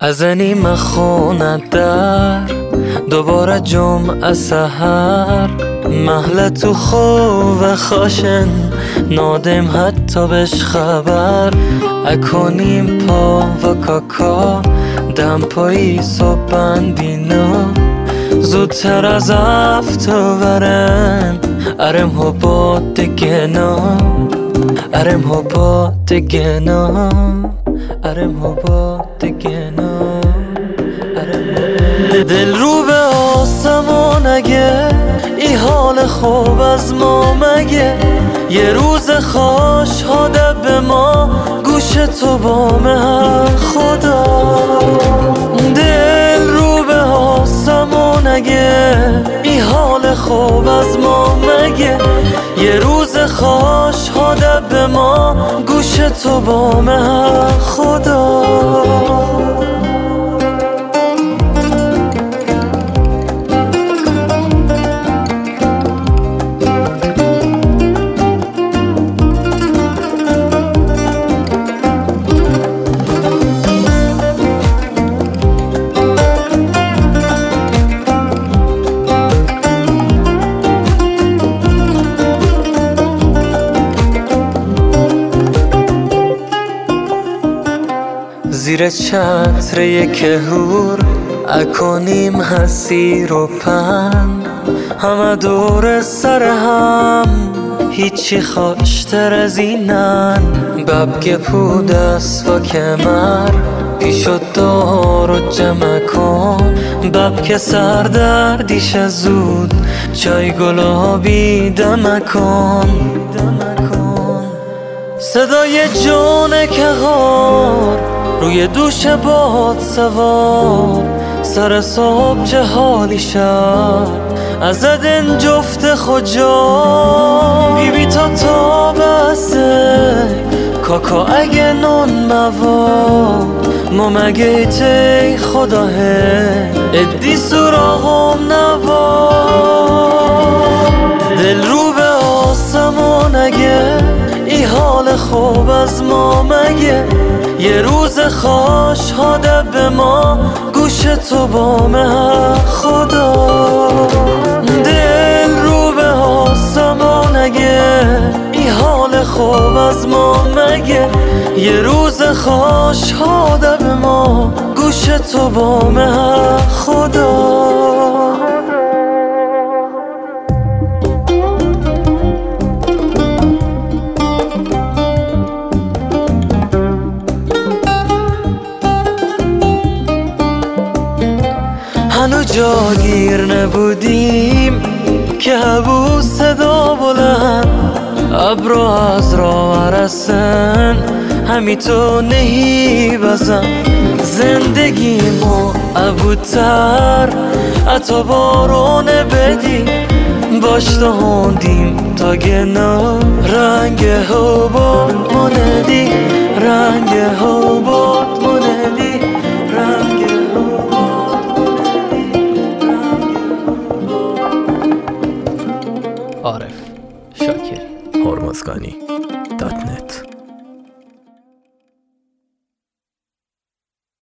ازنی مخونت در دوباره جمعه سحر محله تو خوب خاشن نادم حتی بش خبر اکنیم پا و کاکا دم پایی صبح بندینا زودتر از افتو ورن ارم هو با دگنا ارم هو با دگنا ارم هو با دگنا دل رو به آسمان اگه ای حال خوب از ما مگه یه روز خوش هاده به ما گوش تو بامه خدا دل رو به آسمان اگه ای حال خوب از ما مگه یه روز خوش هاده به ما گوش تو بامه خدا زیر چتر یک هور اکنیم حسیر و پن همه دور سر هم هیچی خوشتر از اینن ببگه پود است و کمر پیشو دار و جمع کن ببگه سردردیش زود چای گلابی دمه کن صدای جان کهار روی دوش باد سوار سر صبح چه حالی شد از دن جفت خجا بیبی تا بسه کاکا اگه نون مواد ما مگه تی خدا هی ادی سراغم نواد دل رو به آسمان اگه ای حال خوب از ما مگه یه روز خوش هاده به ما گوش تو بامه خدا دل رو به آسمان اگه ای حال خوب از ما مگه یه روز خوش هاده به ما گوش تو بامه خدا هنو جاگیر نبودیم که هبو صدا بلند ابرو از راه رسن همی تو نهی بزن زندگیمو ابوتر اتا بارون بدی باش تو هندیم تا گنا رنگ حبات موندی رنگ حبات موندی رنگ عارف شاکری هرمزگانی .net